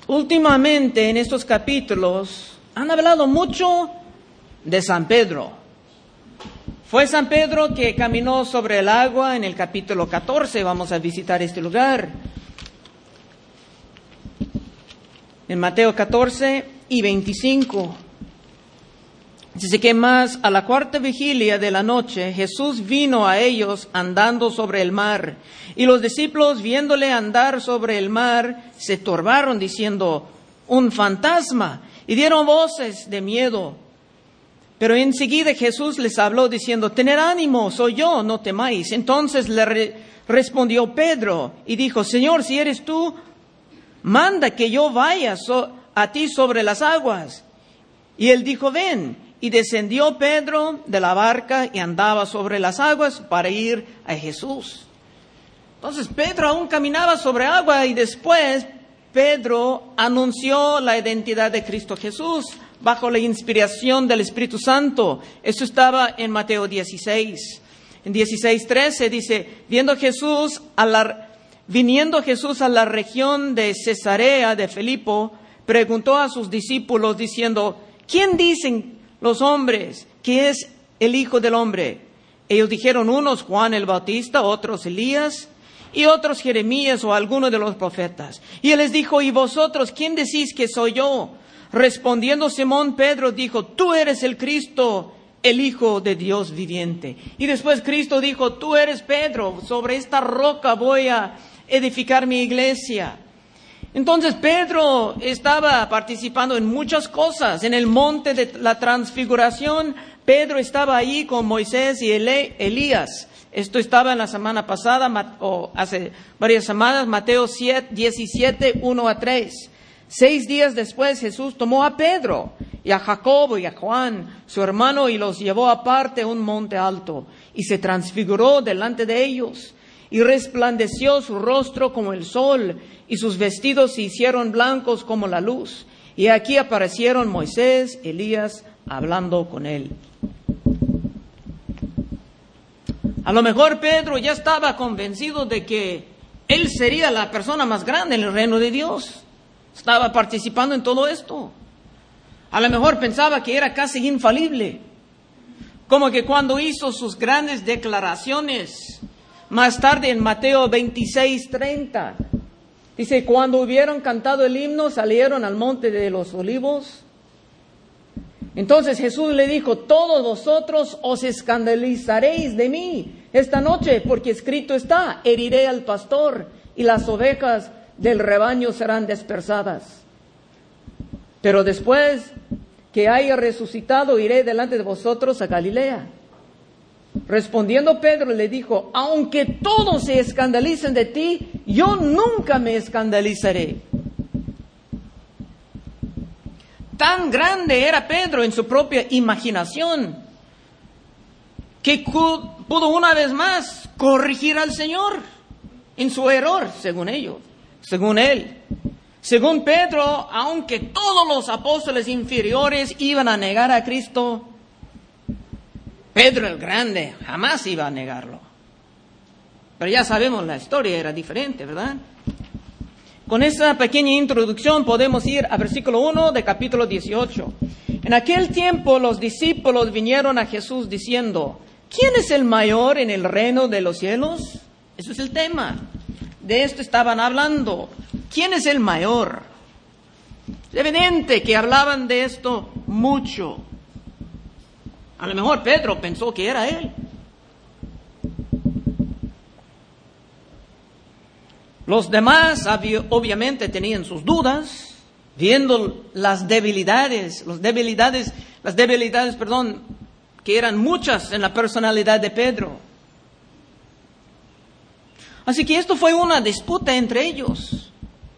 Últimamente en estos capítulos han hablado mucho de San Pedro. Fue San Pedro que caminó sobre el agua en el capítulo 14. Vamos a visitar este lugar. En Mateo 14 y 25. Dice que más a la cuarta vigilia de la noche, Jesús vino a ellos andando sobre el mar. Y los discípulos, viéndole andar sobre el mar, se turbaron diciendo, un fantasma, y dieron voces de miedo. Pero enseguida Jesús les habló diciendo, tened ánimo, soy yo, no temáis. Entonces le respondió Pedro y dijo, Señor, si eres tú, manda que yo vaya a ti sobre las aguas. Y él dijo, ven. Y descendió Pedro de la barca y andaba sobre las aguas para ir a Jesús. Entonces Pedro aún caminaba sobre agua y después Pedro anunció la identidad de Cristo Jesús bajo la inspiración del Espíritu Santo. Eso estaba en Mateo 16. En 16:13 dice, viniendo Jesús a la región de Cesarea de Filipo, preguntó a sus discípulos diciendo, ¿quién dicen los hombres que es el Hijo del Hombre? Ellos dijeron, unos Juan el Bautista, otros Elías, y otros Jeremías o alguno de los profetas. Y él les dijo, ¿y vosotros quién decís que soy yo? Respondiendo Simón Pedro dijo, tú eres el Cristo, el Hijo de Dios viviente. Y después Cristo dijo, tú eres Pedro, sobre esta roca voy a edificar mi iglesia. Entonces Pedro estaba participando en muchas cosas. En el monte de la transfiguración, Pedro estaba ahí con Moisés y Elías. Esto estaba en la semana pasada, o hace varias semanas, Mateo 17, 1-3. 6 días después Jesús tomó a Pedro y a Jacobo y a Juan, su hermano, y los llevó aparte a un monte alto. Y se transfiguró delante de ellos. Y resplandeció su rostro como el sol, y sus vestidos se hicieron blancos como la luz. Y aquí aparecieron Moisés, Elías, hablando con él. A lo mejor Pedro ya estaba convencido de que él sería la persona más grande en el reino de Dios. Estaba participando en todo esto. A lo mejor pensaba que era casi infalible. Como que cuando hizo sus grandes declaraciones, más tarde en Mateo 26:30, dice, cuando hubieron cantado el himno, salieron al monte de los olivos. Entonces Jesús le dijo, todos vosotros os escandalizaréis de mí esta noche, porque escrito está, heriré al pastor y las ovejas del rebaño serán dispersadas. Pero después que haya resucitado, iré delante de vosotros a Galilea. Respondiendo Pedro le dijo, aunque todos se escandalicen de ti, yo nunca me escandalizaré. Tan grande era Pedro en su propia imaginación que pudo una vez más corregir al Señor en su error, según ellos, según él. Según Pedro, aunque todos los apóstoles inferiores iban a negar a Cristo, Pedro el Grande jamás iba a negarlo. Pero ya sabemos, la historia era diferente, ¿verdad? Con esta pequeña introducción podemos ir a versículo 1 de capítulo 18. En aquel tiempo los discípulos vinieron a Jesús diciendo, ¿quién es el mayor en el reino de los cielos? Eso es el tema. De esto estaban hablando. ¿Quién es el mayor? Es evidente que hablaban de esto mucho. A lo mejor Pedro pensó que era él. Los demás obviamente tenían sus dudas, viendo las debilidades, que eran muchas en la personalidad de Pedro. Así que esto fue una disputa entre ellos.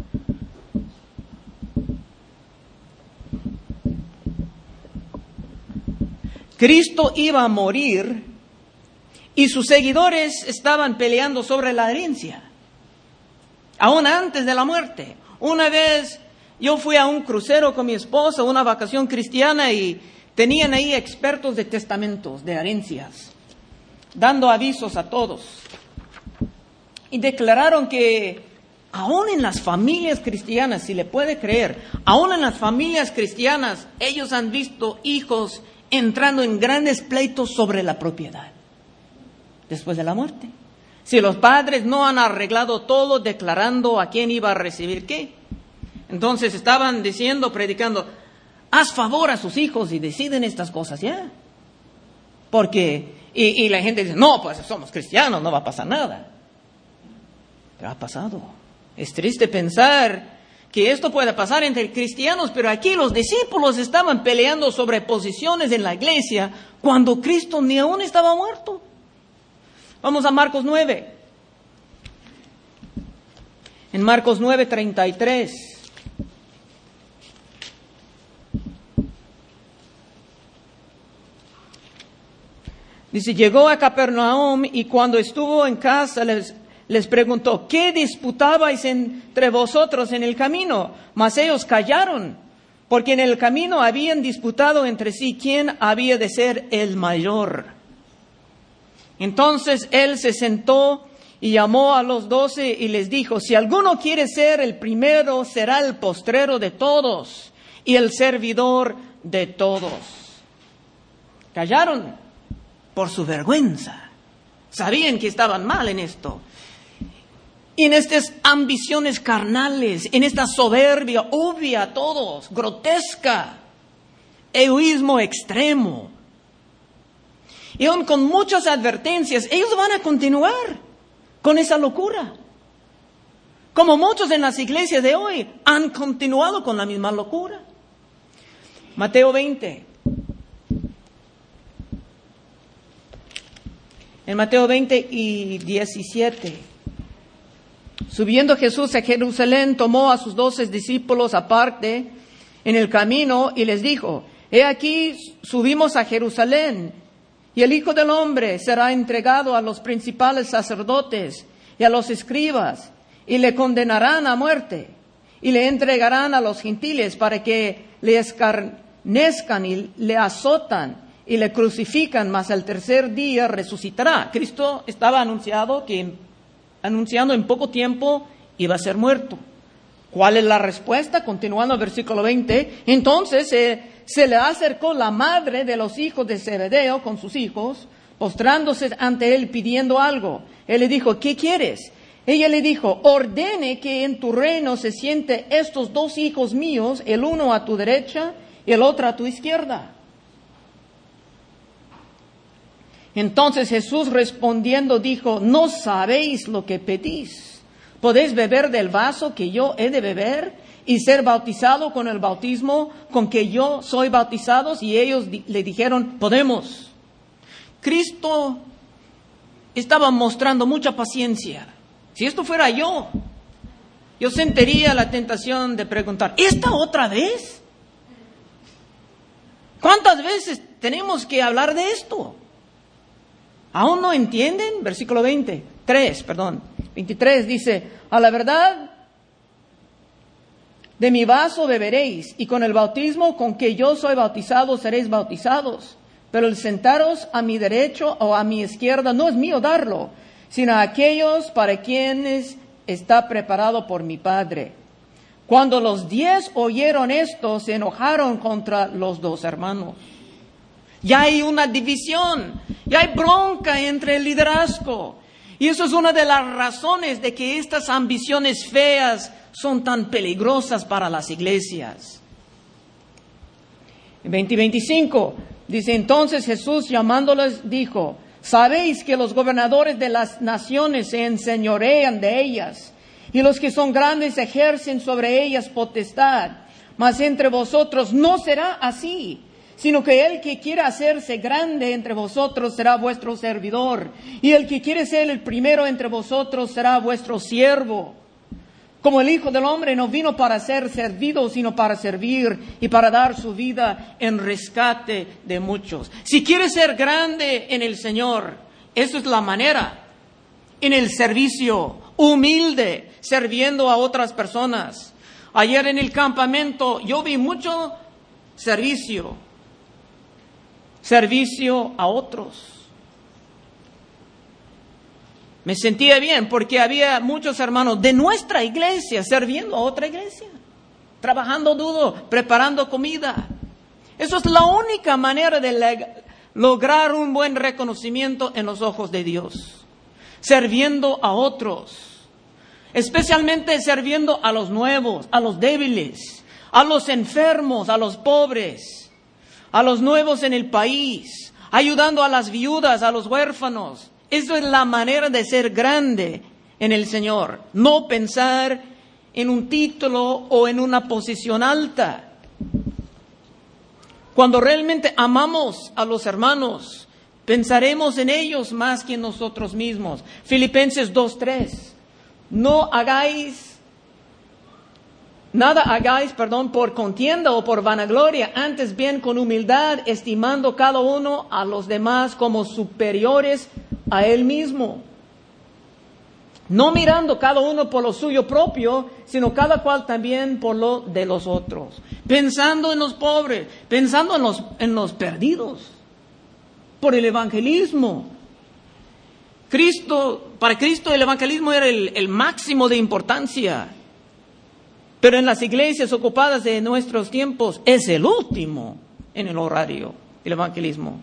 Cristo iba a morir y sus seguidores estaban peleando sobre la herencia, aún antes de la muerte. Una vez yo fui a un crucero con mi esposa, una vacación cristiana, y tenían ahí expertos de testamentos, de herencias, dando avisos a todos. Y declararon que Aún en las familias cristianas, si le puede creer, aún en las familias cristianas, ellos han visto hijos entrando en grandes pleitos sobre la propiedad después de la muerte. Si los padres no han arreglado todo declarando a quién iba a recibir qué, entonces estaban diciendo, predicando, haz favor a sus hijos y deciden estas cosas ya. Porque, y la gente dice, no, pues somos cristianos, no va a pasar nada. Pero ha pasado. Es triste pensar que esto pueda pasar entre cristianos, pero aquí los discípulos estaban peleando sobre posiciones en la iglesia cuando Cristo ni aún estaba muerto. Vamos a Marcos 9. En Marcos 9:33. Dice, llegó a Capernaum y cuando estuvo en casa les preguntó, ¿qué disputabais entre vosotros en el camino? Mas ellos callaron, porque en el camino habían disputado entre sí quién había de ser el mayor. Entonces él se sentó y llamó a los 12 y les dijo, si alguno quiere ser el primero, será el postrero de todos y el servidor de todos. Callaron por su vergüenza. Sabían que estaban mal en esto. Y en estas ambiciones carnales, en esta soberbia obvia a todos, grotesca, egoísmo extremo. Y aún con muchas advertencias, ellos van a continuar con esa locura. Como muchos en las iglesias de hoy han continuado con la misma locura. Mateo 20. En Mateo 20 y 17. Subiendo Jesús a Jerusalén, tomó a sus 12 discípulos aparte en el camino y les dijo, he aquí subimos a Jerusalén y el Hijo del Hombre será entregado a los principales sacerdotes y a los escribas y le condenarán a muerte y le entregarán a los gentiles para que le escarnezcan y le azotan y le crucifican, mas al tercer día resucitará. Cristo estaba anunciando en poco tiempo iba a ser muerto. ¿Cuál es la respuesta? Continuando el versículo 20. Entonces se le acercó la madre de los hijos de Zebedeo con sus hijos, postrándose ante él pidiendo algo. Él le dijo, ¿qué quieres? Ella le dijo, ordene que en tu reino se siente estos 2 hijos míos, el uno a tu derecha y el otro a tu izquierda. Entonces Jesús respondiendo dijo, no sabéis lo que pedís. ¿Podéis beber del vaso que yo he de beber y ser bautizado con el bautismo con que yo soy bautizado? Y ellos le dijeron, podemos. Cristo estaba mostrando mucha paciencia. Si esto fuera yo sentiría la tentación de preguntar, ¿esta otra vez? ¿Cuántas veces tenemos que hablar de esto? ¿Aún no entienden? Versículo 23 dice, a la verdad de mi vaso beberéis, y con el bautismo con que yo soy bautizado seréis bautizados. Pero el sentaros a mi derecho o a mi izquierda no es mío darlo, sino a aquellos para quienes está preparado por mi Padre. Cuando los 10 oyeron esto, se enojaron contra los 2 hermanos. Ya hay una división, ya hay bronca entre el liderazgo. Y eso es una de las razones de que estas ambiciones feas son tan peligrosas para las iglesias. En 20 y 25 dice, entonces Jesús llamándoles dijo, sabéis que los gobernadores de las naciones se enseñorean de ellas, y los que son grandes ejercen sobre ellas potestad, mas entre vosotros no será así, sino que el que quiera hacerse grande entre vosotros será vuestro servidor, y el que quiere ser el primero entre vosotros será vuestro siervo. Como el Hijo del Hombre no vino para ser servido, sino para servir y para dar su vida en rescate de muchos. Si quieres ser grande en el Señor, esa es la manera. En el servicio, humilde, sirviendo a otras personas. Ayer en el campamento yo vi mucho servicio a otros. Me sentía bien porque había muchos hermanos de nuestra iglesia sirviendo a otra iglesia, trabajando duro, preparando comida. Eso es la única manera de lograr un buen reconocimiento en los ojos de Dios. Sirviendo a otros, especialmente sirviendo a los nuevos, a los débiles, a los enfermos, a los pobres, a los nuevos en el país, ayudando a las viudas, a los huérfanos. Eso es la manera de ser grande en el Señor. No pensar en un título o en una posición alta. Cuando realmente amamos a los hermanos, pensaremos en ellos más que en nosotros mismos. Filipenses 2:3. Nada hagáis, por contienda o por vanagloria, antes bien con humildad, estimando cada uno a los demás como superiores a él mismo. No mirando cada uno por lo suyo propio, sino cada cual también por lo de los otros. Pensando en los pobres, pensando en los perdidos, por el evangelismo. Para Cristo el evangelismo era el máximo de importancia. Pero en las iglesias ocupadas de nuestros tiempos es el último en el horario, el evangelismo.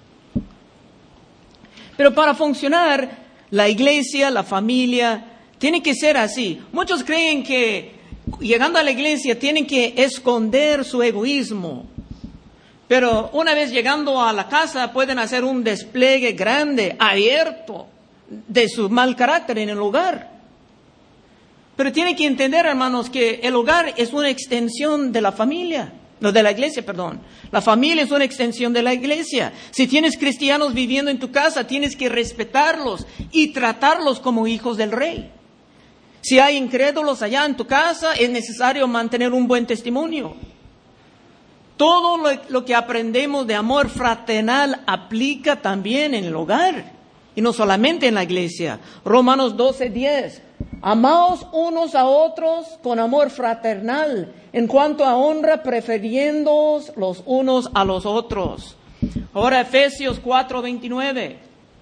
Pero para funcionar, la iglesia, la familia, tiene que ser así. Muchos creen que llegando a la iglesia tienen que esconder su egoísmo. Pero una vez llegando a la casa pueden hacer un despliegue grande, abierto, de su mal carácter en el hogar. Pero tienen que entender, hermanos, que el hogar es una extensión de la familia. No, de la iglesia, perdón. La familia es una extensión de la iglesia. Si tienes cristianos viviendo en tu casa, tienes que respetarlos y tratarlos como hijos del rey. Si hay incrédulos allá en tu casa, es necesario mantener un buen testimonio. Todo lo que aprendemos de amor fraternal aplica también en el hogar y no solamente en la iglesia. Romanos 12:10. Amaos unos a otros con amor fraternal, en cuanto a honra, prefiriéndoos los unos a los otros. Ahora Efesios 4:29.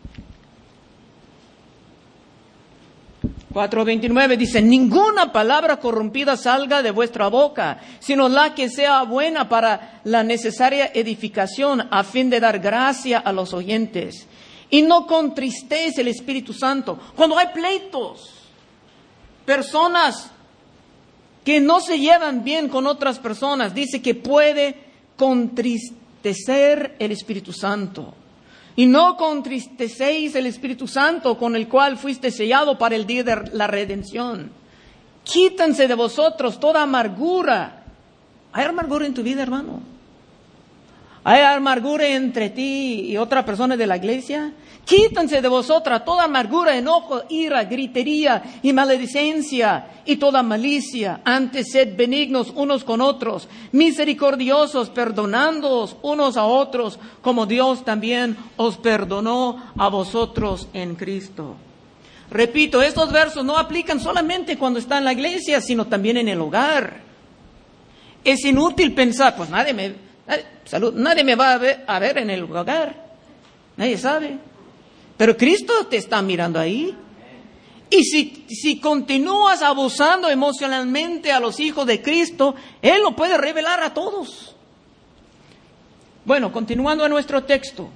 4:29 dice: ninguna palabra corrompida salga de vuestra boca, sino la que sea buena para la necesaria edificación, a fin de dar gracia a los oyentes. Y no contristéis el Espíritu Santo. Cuando hay pleitos, personas que no se llevan bien con otras personas, dice que puede contristecer el Espíritu Santo. Y no contristecéis el Espíritu Santo, con el cual fuiste sellado para el día de la redención. Quítense de vosotros toda amargura. ¿Hay amargura en tu vida, hermano? ¿Hay amargura entre ti y otra persona de la iglesia? Quítense de vosotras toda amargura, enojo, ira, gritería y maledicencia y toda malicia. Antes sed benignos unos con otros, misericordiosos, perdonándoos unos a otros, como Dios también os perdonó a vosotros en Cristo. Repito, estos versos no aplican solamente cuando está en la iglesia, sino también en el hogar. Es inútil pensar, pues nadie me va a ver en el hogar. Nadie sabe. Pero Cristo te está mirando ahí. Y si continúas abusando emocionalmente a los hijos de Cristo, Él lo puede revelar a todos. Bueno, continuando en nuestro texto.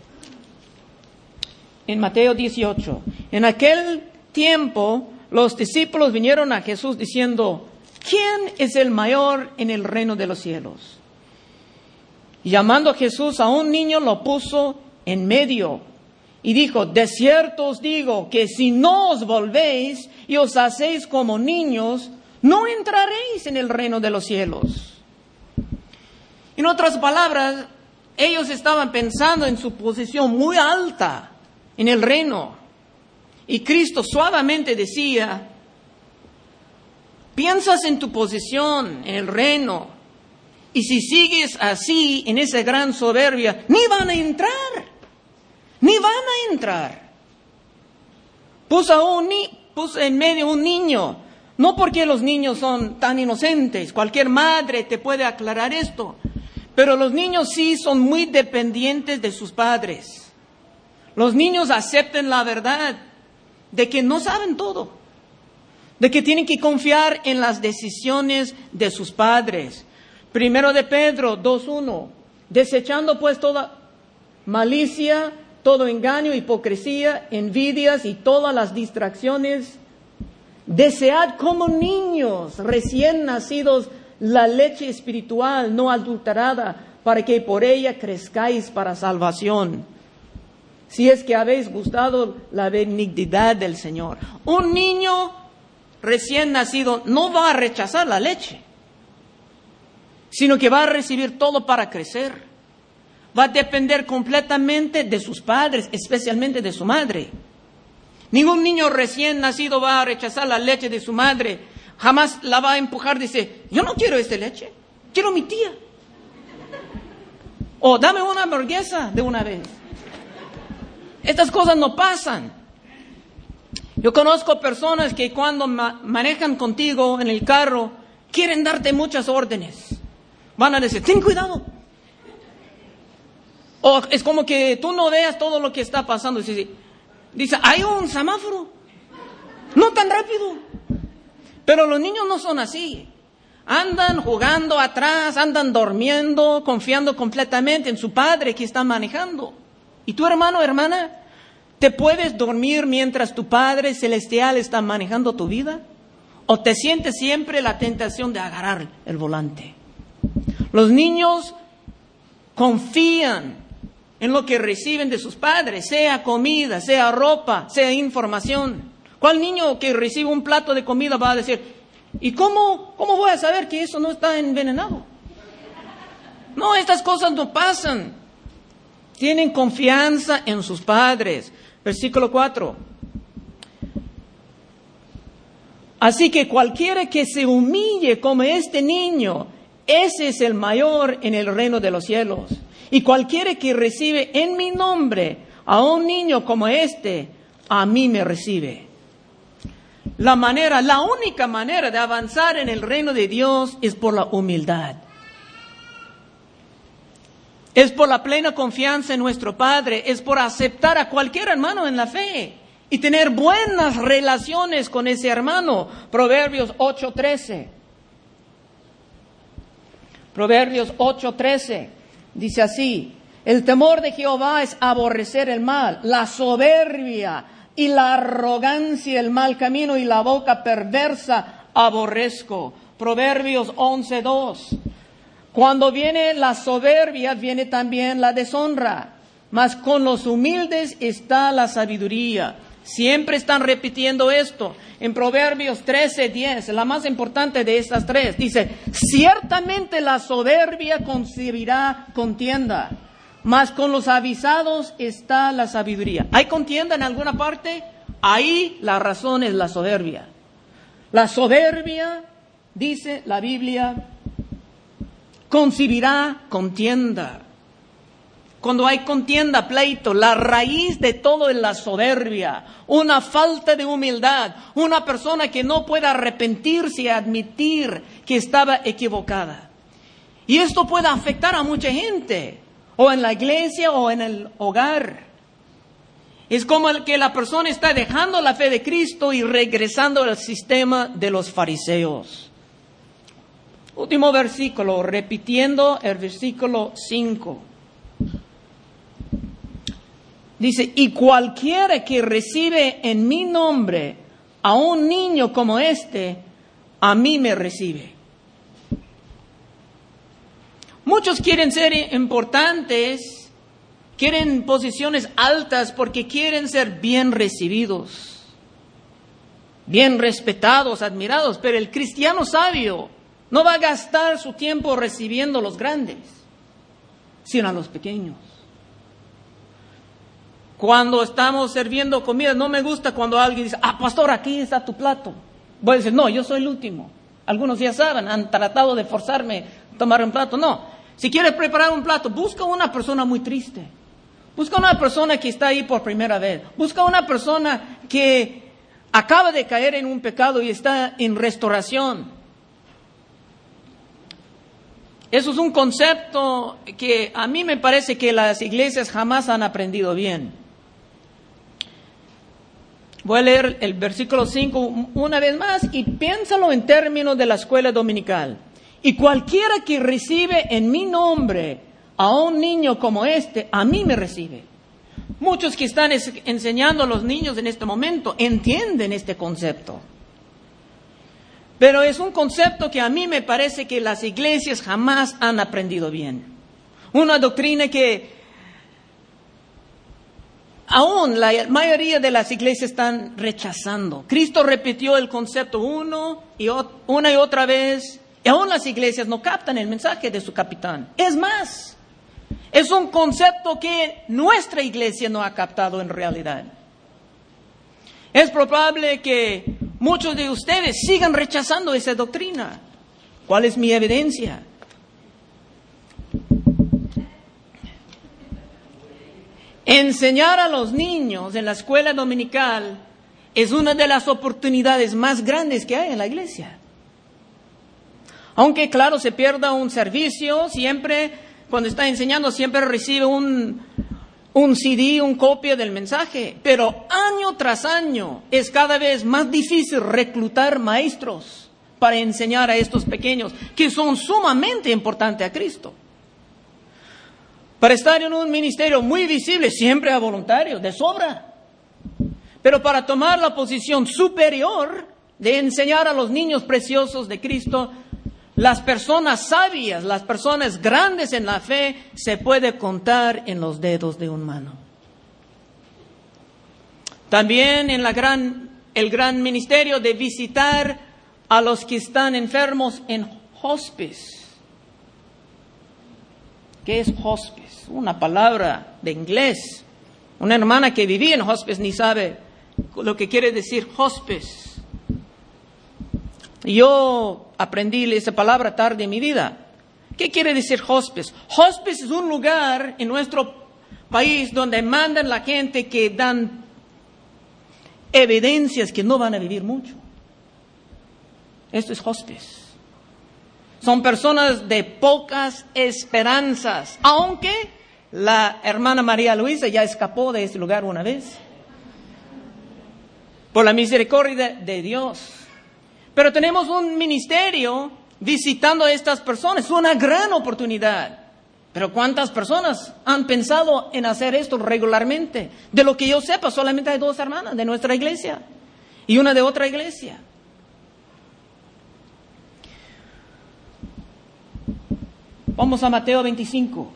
En Mateo 18. En aquel tiempo, los discípulos vinieron a Jesús diciendo: ¿quién es el mayor en el reino de los cielos? Y llamando a Jesús a un niño, lo puso en medio y dijo: de cierto os digo que si no os volvéis y os hacéis como niños, no entraréis en el reino de los cielos. En otras palabras, ellos estaban pensando en su posición muy alta en el reino. Y Cristo suavemente decía: piensas en tu posición en el reino. Y si sigues así, en esa gran soberbia, ni van a entrar. Puse en medio un niño. No porque los niños son tan inocentes. Cualquier madre te puede aclarar esto. Pero los niños sí son muy dependientes de sus padres. Los niños aceptan la verdad. de que no saben todo, de que tienen que confiar en las decisiones de sus padres. Primero de Pedro 2:1, desechando pues toda malicia, todo engaño, hipocresía, envidias y todas las distracciones, desead como niños recién nacidos la leche espiritual no adulterada, para que por ella crezcáis para salvación, si es que habéis gustado la benignidad del Señor. Un niño recién nacido no va a rechazar la leche, sino que va a recibir todo para crecer. Va a depender completamente de sus padres, especialmente de su madre. Ningún niño recién nacido va a rechazar la leche de su madre. Jamás la va a empujar, dice, yo no quiero esta leche, quiero mi tía. O dame una hamburguesa de una vez. Estas cosas no pasan. Yo conozco personas que cuando manejan contigo en el carro, quieren darte muchas órdenes. Van a decir, ten cuidado. O es como que tú no veas todo lo que está pasando. Dice, hay un semáforo. No tan rápido. Pero los niños no son así. Andan jugando atrás, andan durmiendo, confiando completamente en su padre que está manejando. Y tu hermano, hermana, ¿te puedes dormir mientras tu Padre Celestial está manejando tu vida? ¿O te sientes siempre la tentación de agarrar el volante? Los niños confían en lo que reciben de sus padres, sea comida, sea ropa, sea información. ¿Cuál niño que recibe un plato de comida va a decir, ¿y cómo voy a saber que eso no está envenenado? No, estas cosas no pasan. Tienen confianza en sus padres. Versículo 4. Así que cualquiera que se humille como este niño, ese es el mayor en el reino de los cielos. Y cualquiera que recibe en mi nombre a un niño como este, a mí me recibe. La única manera de avanzar en el reino de Dios es por la humildad. Es por la plena confianza en nuestro Padre, es por aceptar a cualquier hermano en la fe y tener buenas relaciones con ese hermano. Proverbios 8:13. Proverbios 8:13 dice así, el temor de Jehová es aborrecer el mal, la soberbia y la arrogancia, el mal camino y la boca perversa aborrezco. Proverbios 11:2. Cuando viene la soberbia, viene también la deshonra, mas con los humildes está la sabiduría. Siempre están repitiendo esto. En Proverbios 13:10, la más importante de estas tres, dice, ciertamente la soberbia concebirá contienda, mas con los avisados está la sabiduría. ¿Hay contienda en alguna parte? Ahí la razón es la soberbia. La soberbia, dice la Biblia, concebirá contienda. Cuando hay contienda, pleito, la raíz de todo es la soberbia, una falta de humildad, una persona que no puede arrepentirse y admitir que estaba equivocada. Y esto puede afectar a mucha gente, o en la iglesia o en el hogar. Es como que la persona está dejando la fe de Cristo y regresando al sistema de los fariseos. Último versículo, repitiendo el versículo 5. Dice, y cualquiera que recibe en mi nombre a un niño como este, a mí me recibe. Muchos quieren ser importantes, quieren posiciones altas porque quieren ser bien recibidos, bien respetados, admirados, pero el cristiano sabio no va a gastar su tiempo recibiendo a los grandes, sino a los pequeños. Cuando estamos sirviendo comida, no me gusta cuando alguien dice, pastor, aquí está tu plato. Voy a decir, no, yo soy el último. Algunos ya saben, han tratado de forzarme a tomar un plato. No, si quieres preparar un plato, busca una persona muy triste. Busca una persona que está ahí por primera vez. Busca una persona que acaba de caer en un pecado y está en restauración. Eso es un concepto que a mí me parece que las iglesias jamás han aprendido bien. Voy a leer el versículo 5 una vez más y piénsalo en términos de la escuela dominical. Y cualquiera que recibe en mi nombre a un niño como este, a mí me recibe. Muchos que están enseñando a los niños en este momento entienden este concepto. Pero es un concepto que a mí me parece que las iglesias jamás han aprendido bien. Una doctrina que aún la mayoría de las iglesias están rechazando. Cristo repitió el concepto una y otra vez, y aún las iglesias no captan el mensaje de su capitán. Es más, es un concepto que nuestra iglesia no ha captado en realidad. Es probable que muchos de ustedes sigan rechazando esa doctrina. ¿Cuál es mi evidencia? Enseñar a los niños en la escuela dominical es una de las oportunidades más grandes que hay en la iglesia. Aunque, claro, se pierda un servicio, siempre, cuando está enseñando, siempre recibe un CD, un copia del mensaje. Pero año tras año es cada vez más difícil reclutar maestros para enseñar a estos pequeños, que son sumamente importantes a Cristo. Para estar en un ministerio muy visible, siempre a voluntarios, de sobra. Pero para tomar la posición superior de enseñar a los niños preciosos de Cristo, las personas sabias, las personas grandes en la fe, se puede contar en los dedos de una mano. También en el gran ministerio de visitar a los que están enfermos en hospice. ¿Qué es hospice? Una palabra de inglés. Una hermana que vivía en hospice ni sabe lo que quiere decir hospice. Yo aprendí esa palabra tarde en mi vida. ¿Qué quiere decir hospice? Hospice es un lugar en nuestro país donde mandan la gente que dan evidencias que no van a vivir mucho. Esto es hospice. Son personas de pocas esperanzas, aunque la hermana María Luisa ya escapó de ese lugar una vez, por la misericordia de Dios. Pero tenemos un ministerio visitando a estas personas, es una gran oportunidad. Pero ¿cuántas personas han pensado en hacer esto regularmente? De lo que yo sepa, solamente hay 2 hermanas de nuestra iglesia y una de otra iglesia. Vamos a Mateo 25.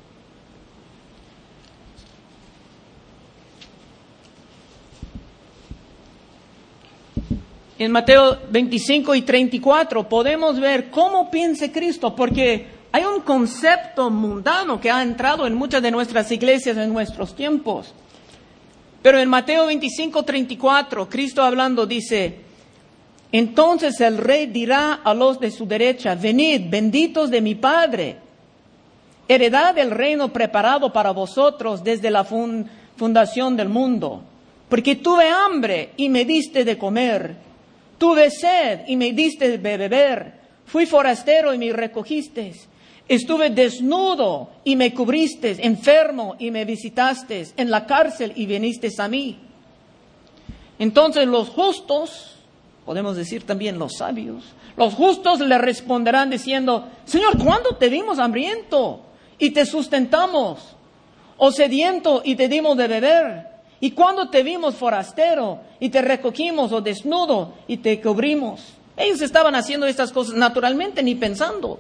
En Mateo 25 y 34 podemos ver cómo piensa Cristo, porque hay un concepto mundano que ha entrado en muchas de nuestras iglesias en nuestros tiempos. Pero en Mateo 25, 34, Cristo hablando dice: entonces el rey dirá a los de su derecha: venid, benditos de mi Padre, heredad del reino preparado para vosotros desde la fundación del mundo. Porque tuve hambre y me diste de comer, tuve sed y me diste de beber, fui forastero y me recogisteis, estuve desnudo y me cubristeis, enfermo y me visitasteis, en la cárcel y vinisteis a mí. Entonces los justos, podemos decir también los sabios, los justos le responderán diciendo: Señor, ¿cuándo te vimos hambriento y te sustentamos, o sediento y te dimos de beber? ¿Y cuándo te vimos forastero y te recogimos, o desnudo y te cubrimos? Ellos estaban haciendo estas cosas naturalmente, ni pensando.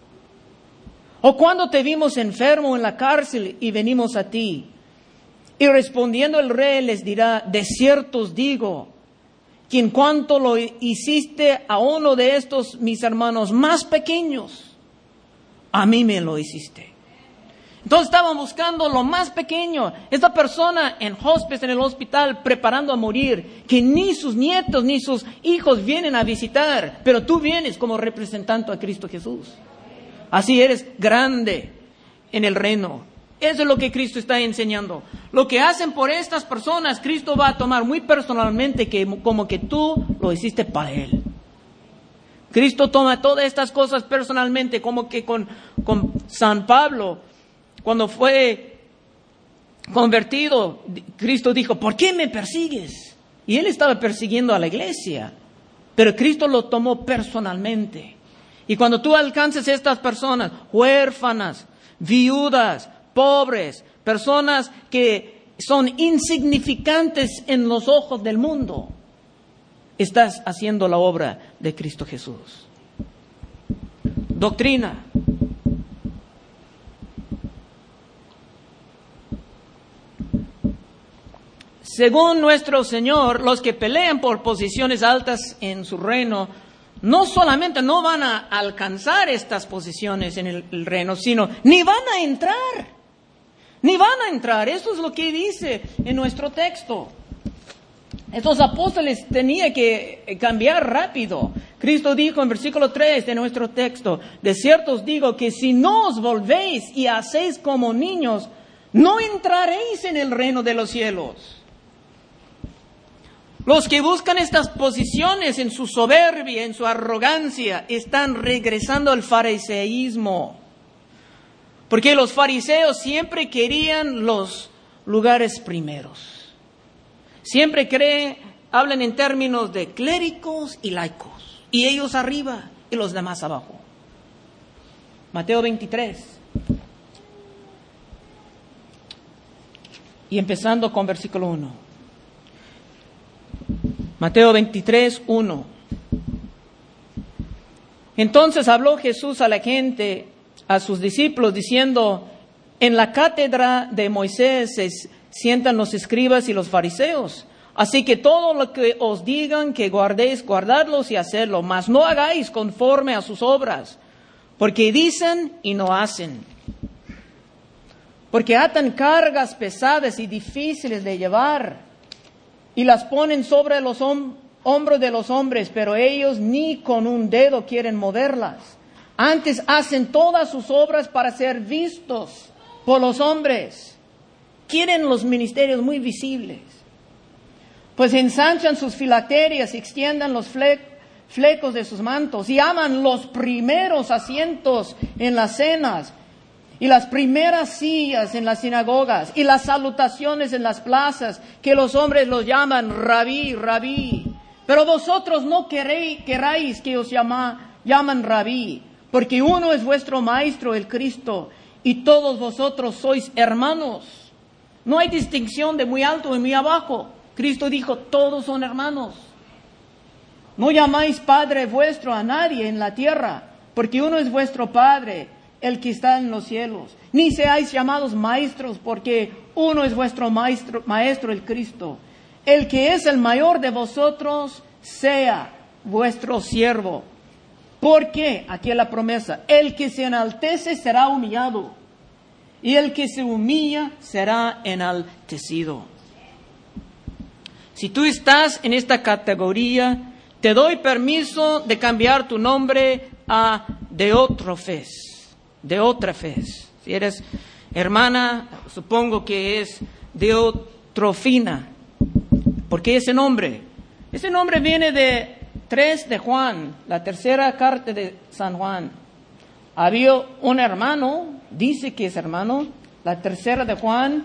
¿O cuándo te vimos enfermo en la cárcel y venimos a ti? Y respondiendo el rey les dirá: de cierto os digo, que en cuanto lo hiciste a uno de estos mis hermanos más pequeños, a mí me lo hiciste. Entonces estaban buscando lo más pequeño. Esta persona en hospice, en el hospital, preparando a morir, que ni sus nietos ni sus hijos vienen a visitar, pero tú vienes como representante a Cristo Jesús. Así eres grande en el reino. Eso es lo que Cristo está enseñando. Lo que hacen por estas personas, Cristo va a tomar muy personalmente, como que tú lo hiciste para Él. Cristo toma todas estas cosas personalmente, como que con San Pablo, cuando fue convertido, Cristo dijo: ¿por qué me persigues? Y él estaba persiguiendo a la iglesia, pero Cristo lo tomó personalmente. Y cuando tú alcances a estas personas, huérfanas, viudas, pobres, personas que son insignificantes en los ojos del mundo, estás haciendo la obra de Cristo Jesús. Doctrina. Según nuestro Señor, los que pelean por posiciones altas en su reino, no solamente no van a alcanzar estas posiciones en el reino, sino ni van a entrar. Ni van a entrar. Eso es lo que dice en nuestro texto. Estos apóstoles tenían que cambiar rápido. Cristo dijo en versículo 3 de nuestro texto: de cierto os digo que si no os volvéis y hacéis como niños, no entraréis en el reino de los cielos. Los que buscan estas posiciones en su soberbia, en su arrogancia, están regresando al fariseísmo. Porque los fariseos siempre querían los lugares primeros. Siempre hablan en términos de clérigos y laicos. Y ellos arriba y los demás abajo. Mateo 23. Y empezando con versículo 1. Mateo 23, 1. Entonces habló Jesús a la gente, a sus discípulos, diciendo: en la cátedra de Moisés se sientan los escribas y los fariseos. Así que todo lo que os digan que guardéis, guardadlos y hacedlo, mas no hagáis conforme a sus obras, porque dicen y no hacen. Porque atan cargas pesadas y difíciles de llevar, y las ponen sobre los hombros de los hombres, pero ellos ni con un dedo quieren moverlas. Antes hacen todas sus obras para ser vistos por los hombres. Quieren los ministerios muy visibles. Pues ensanchan sus filacterias y extiendan los flecos de sus mantos, y aman los primeros asientos en las cenas, y las primeras sillas en las sinagogas, y las salutaciones en las plazas, que los hombres los llaman rabí, rabí. Pero vosotros no queráis que os llaman rabí, porque uno es vuestro maestro, el Cristo, y todos vosotros sois hermanos. No hay distinción de muy alto y muy abajo. Cristo dijo: todos son hermanos. No llamáis Padre vuestro a nadie en la tierra, porque uno es vuestro Padre, el que está en los cielos. Ni seáis llamados maestros, porque uno es vuestro maestro, el Cristo. El que es el mayor de vosotros sea vuestro siervo. Porque, aquí es la promesa, el que se enaltece será humillado, y el que se humilla será enaltecido. Si tú estás en esta categoría, te doy permiso de cambiar tu nombre a Diótrefes. Si eres hermana, supongo que es Diotrofina. ¿Por qué ese nombre? Ese nombre viene de 3 de Juan, la tercera carta de San Juan. Había un hermano, dice que es hermano, la tercera de Juan,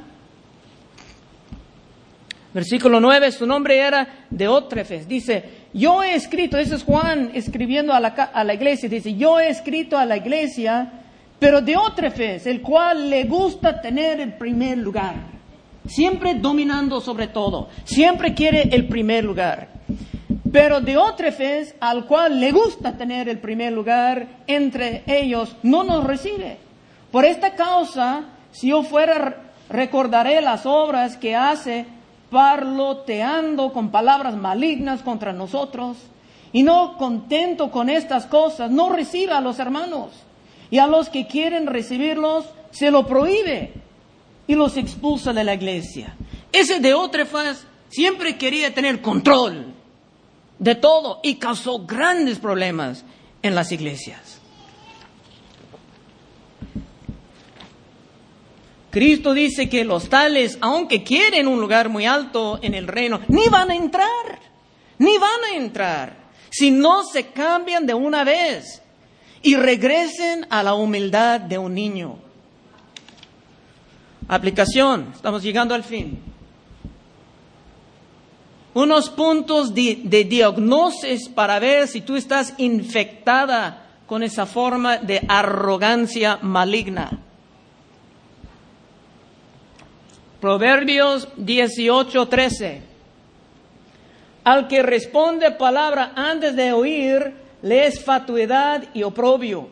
versículo 9, su nombre era Diótrefes. Dice: yo he escrito, ese es Juan escribiendo a la iglesia, dice: yo he escrito a la iglesia, pero Diótrefes, el cual le gusta tener el primer lugar, siempre dominando sobre todo, siempre quiere el primer lugar. Pero Diótrefes, al cual le gusta tener el primer lugar entre ellos, no nos recibe. Por esta causa, si yo fuera, recordaré las obras que hace, parloteando con palabras malignas contra nosotros, y no contento con estas cosas, no recibe a los hermanos, y a los que quieren recibirlos se lo prohíbe y los expulsa de la iglesia. Ese Diótrefes siempre quería tener control de todo y causó grandes problemas en las iglesias. Cristo dice que los tales, aunque quieren un lugar muy alto en el reino, ni van a entrar, si no se cambian de una vez y regresen a la humildad de un niño. Aplicación, estamos llegando al fin. unos puntos de diagnosis para ver si tú estás infectada con esa forma de arrogancia maligna. Proverbios 18:13. Al que responde palabra antes de oír, le es fatuidad y oprobio.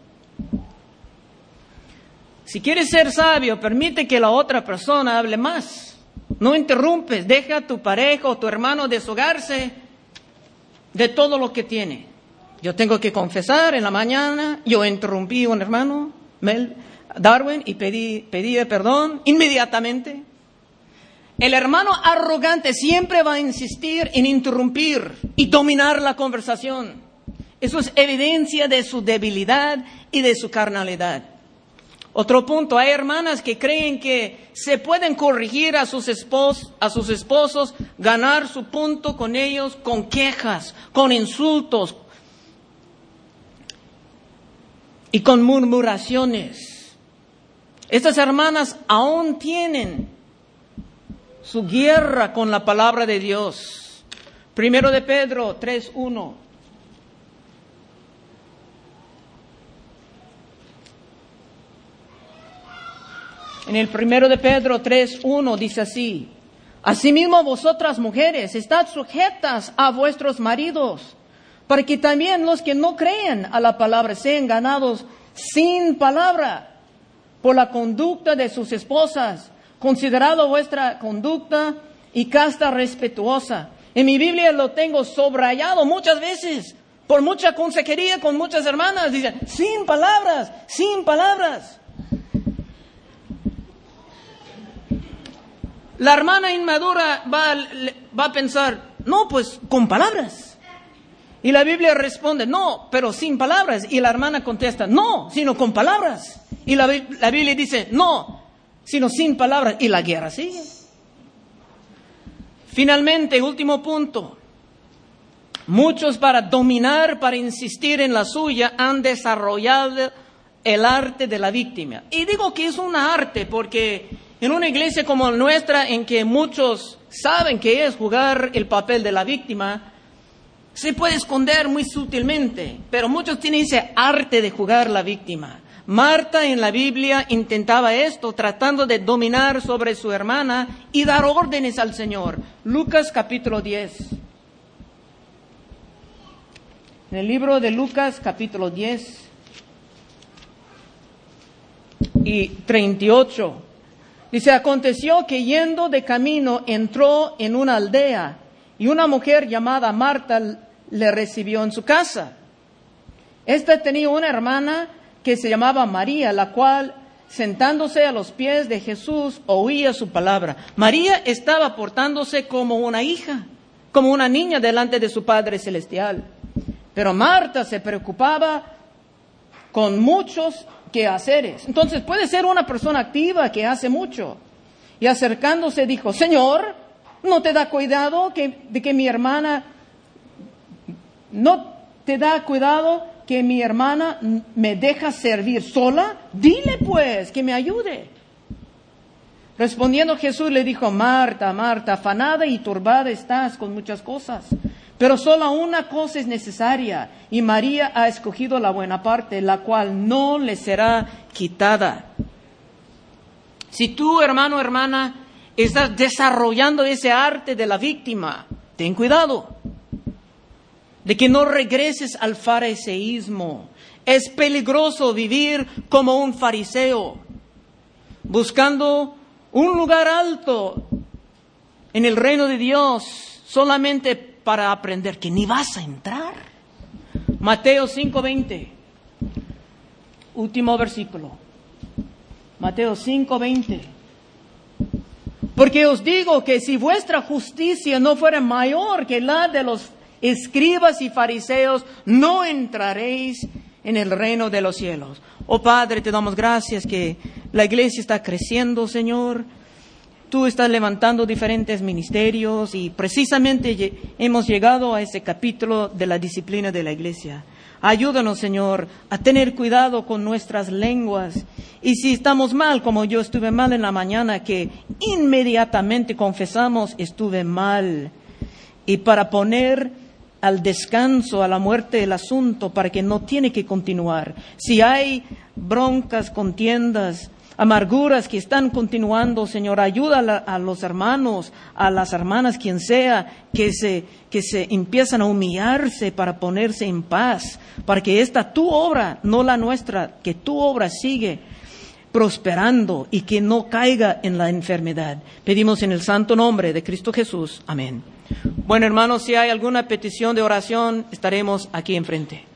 Si quieres ser sabio, permite que la otra persona hable más. No interrumpes, deja a tu pareja o tu hermano deshogarse de todo lo que tiene. Yo tengo que confesar, en la mañana yo interrumpí a un hermano, Darwin, y pedí perdón inmediatamente. El hermano arrogante siempre va a insistir en interrumpir y dominar la conversación. Eso es evidencia de su debilidad y de su carnalidad. Otro punto, hay hermanas que creen que se pueden corregir a sus esposos, ganar su punto con ellos, con quejas, con insultos y con murmuraciones. Estas hermanas aún tienen su guerra con la palabra de Dios. Primero de Pedro 3:1. En el primero de Pedro 3:1 dice así: asimismo vosotras mujeres, estad sujetas a vuestros maridos, para que también los que no creen a la palabra sean ganados sin palabra por la conducta de sus esposas, considerado vuestra conducta y casta respetuosa. En mi Biblia lo tengo subrayado muchas veces, por mucha consejería con muchas hermanas, dice, sin palabras, sin palabras. La hermana inmadura va a pensar, no, pues con palabras. Y la Biblia responde, no, pero sin palabras. Y la hermana contesta, no, sino con palabras. Y la Biblia dice, no, sino sin palabras. Y la guerra sigue. Finalmente, último punto. Muchos para dominar, para insistir en la suya, han desarrollado el arte de la víctima. Y digo que es un arte porque en una iglesia como la nuestra, en que muchos saben que es jugar el papel de la víctima, se puede esconder muy sutilmente, pero muchos tienen ese arte de jugar la víctima. Marta en la Biblia intentaba esto, tratando de dominar sobre su hermana y dar órdenes al Señor. Lucas capítulo 10. En el libro de Lucas capítulo 10 y 38. Dice, aconteció que yendo de camino entró en una aldea y una mujer llamada Marta le recibió en su casa. Esta tenía una hermana que se llamaba María, la cual, sentándose a los pies de Jesús, oía su palabra. María estaba portándose como una hija, como una niña delante de su Padre Celestial. Pero Marta se preocupaba con muchos quehaceres. Entonces puede ser una persona activa que hace mucho. Y acercándose dijo, Señor, ¿no te da cuidado de que mi hermana, no te da cuidado que mi hermana me deja servir sola? Dile pues que me ayude. Respondiendo Jesús le dijo, Marta, Marta, afanada y turbada estás con muchas cosas, pero solo una cosa es necesaria, y María ha escogido la buena parte, la cual no le será quitada. Si tú, hermano o hermana, estás desarrollando ese arte de la víctima, ten cuidado de que no regreses al fariseísmo. Es peligroso vivir como un fariseo, buscando un lugar alto en el reino de Dios solamente para aprender que ni vas a entrar. Mateo 5:20, último versículo. Mateo 5:20. Porque os digo que si vuestra justicia no fuera mayor que la de los escribas y fariseos, no entraréis en el reino de los cielos. Oh Padre, te damos gracias que la iglesia está creciendo, Señor. Tú estás levantando diferentes ministerios y precisamente hemos llegado a ese capítulo de la disciplina de la iglesia. Ayúdanos, Señor, a tener cuidado con nuestras lenguas. Y si estamos mal, como yo estuve mal en la mañana, que inmediatamente confesamos, estuve mal. y para poner al descanso, a la muerte el asunto, para que no tiene que continuar. Si hay broncas, contiendas, amarguras que están continuando, Señor, ayuda a los hermanos, a las hermanas, quien sea, que se empiezan a humillarse para ponerse en paz, para que esta tu obra, no la nuestra, que tu obra sigue prosperando y que no caiga en la enfermedad. Pedimos en el santo nombre de Cristo Jesús. Amén. Bueno, hermanos, si hay alguna petición de oración, estaremos aquí enfrente.